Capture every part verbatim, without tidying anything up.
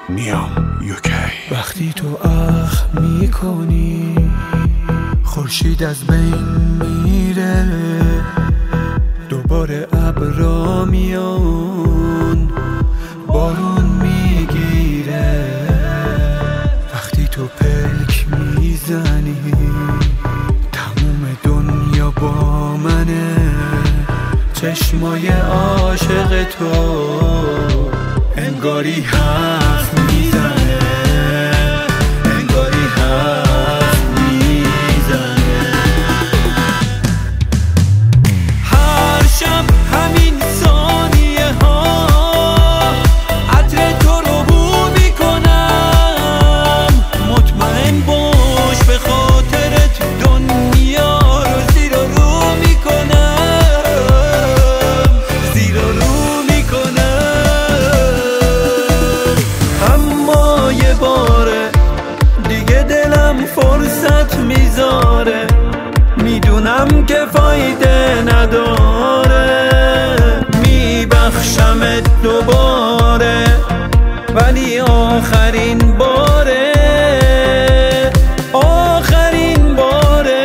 میام یوکی. وقتی تو اخ میکنی خورشید از بین میره، دوباره ابرا میان بارون میگیره. وقتی تو پلک میزنی تموم دنیا با منه، چشمای عاشق تو انگاری حرف میزنه، انگاری حرف میزنه. هر شب همین ثانیه ها عطر تو رو بو میکنم، مطمئن باش به خاطرت دنیا رو زیر و رو میکنم، زیر و رو میکنم. اما یه باره دیگه دلم فرصت میذاره، میدونم که فایده نداره، میبخشمت دوباره ولی آخرین باره، آخرین باره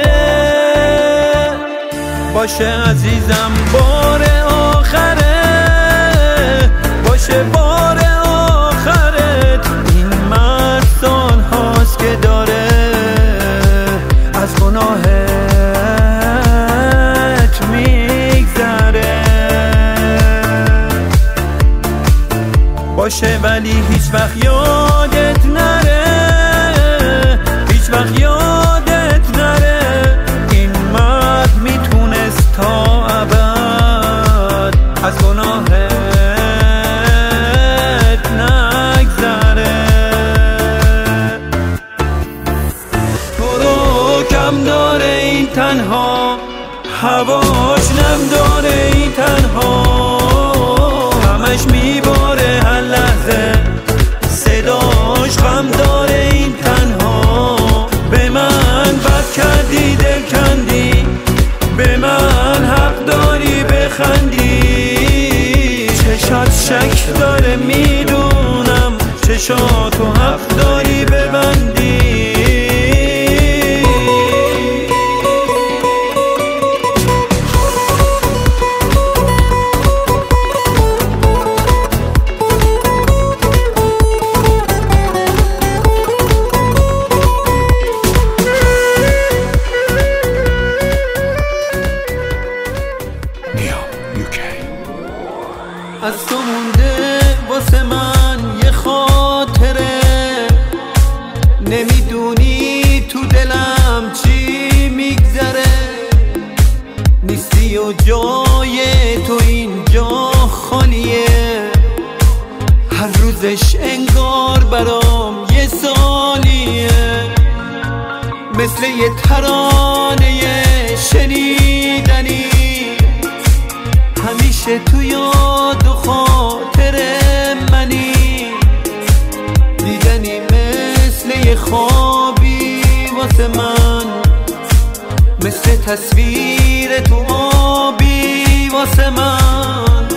باشه عزیزم، باره آخره باشه، باره آخرت. این مرد سال هاست که داره از گناهت میگذره، باشه ولی هیچ وقت یادت نره، هیچ وقت یادت نره. این مرد میتونست تا ابد از گناهت نگذره. تو رو کم داره این تنها، هواش نم داره این تنها، همش میباره هر لحظه، صداش غم داره این تنها. به من بد کردی دل کندی، به من حق داری بخندی، چشات شک داره میدونم، چشاتو حق داری ببندی. از تو مونده واسه من یه خاطره، نمیدونی تو دلم چی میگذره، نیستی و جای تو اینجا خالیه، هر روزش انگار برام یه سالیه، مثل یه ترانه شنیدنی همیشه تو یاد و خاطر منی، دیدنی مثل یه خوابی واسه من، مثل تصویر تو آبی واسه من.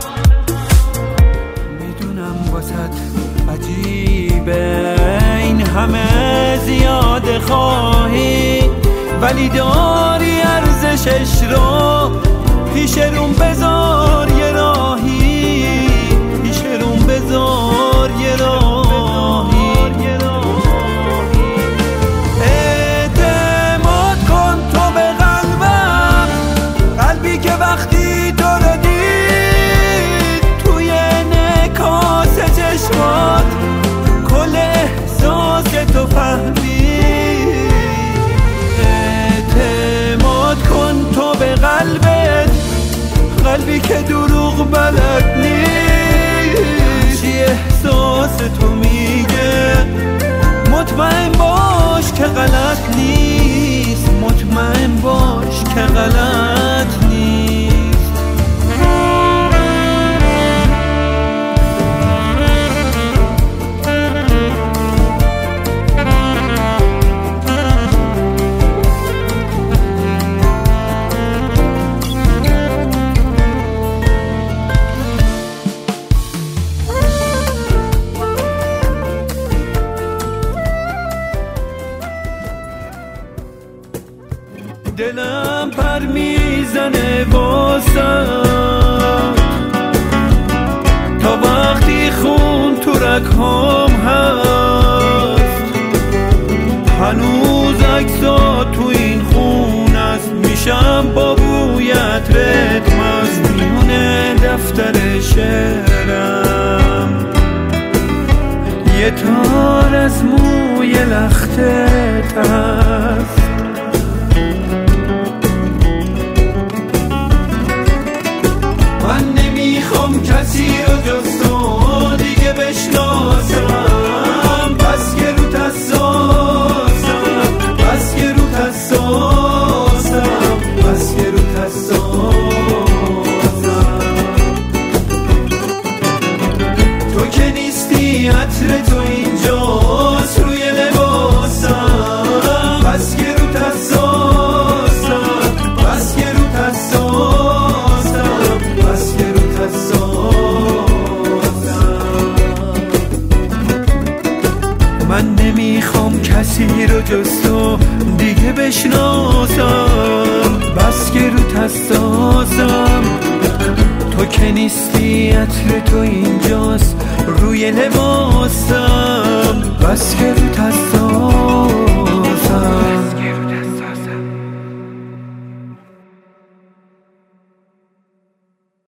میدونم واسط عجیبه این همه زیاده خواهی، ولی داری ارزشش رو پیش روم بذار یه راهی، پیش روم بذار یه راهی. اعتماد کن تو به قلبم، قلبی که وقتی تو رو دید توی نکاس چشمات کل احساس تو فهمید. اعتماد کن تو به قلبت، قلبی که دروغ بلد نیست، چی احساس تو میگه، مطمئن باش که غلط نیست، مطمئن باش که غلط نیست. دلم پر میزنه واسم تا وقتی خون تو رگ‌هام هست، هنوز عکسات تو این خون است. میشم با بویت رتم است، میونه دفتر شعرم یه تار از موی لختت هست. من نمیخوام کسی رو جز تو دیگه بشناسم، بس که روت حساسم، بس که روت حساسم، بس که روت حساسم. تو که نیستی عطر تو اینجاست روی لباسم، بس که روت حساسم، بس که روت حساسم، بس که روت حساسم. من نمیخوام کسی رو جز تو دیگه بشناسم، بس که روت حساسم. تو که نیستی عطر تو اینجاست روی لباسم، بس که روت حساسم.